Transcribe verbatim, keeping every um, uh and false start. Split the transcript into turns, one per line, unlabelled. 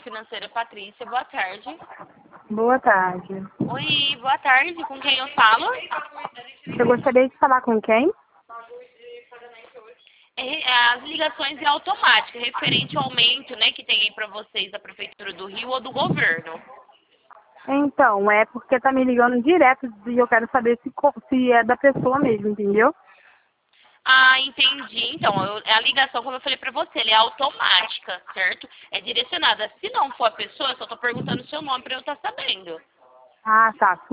Financeira Patrícia, boa tarde.
Boa tarde.
Oi, boa tarde, com quem eu falo?
Eu gostaria de falar com quem?
É, as ligações é automática, referente ao aumento, né, que tem aí para vocês da Prefeitura do Rio ou do governo.
Então, é porque tá me ligando direto e eu quero saber se, co- se é da pessoa mesmo, entendeu?
Ah, entendi. Então, eu- a ligação, como eu falei para você, ela é automática, certo? É direcionada. Se não for a pessoa, eu só tô perguntando o seu nome para eu estar sabendo.
Ah, tá.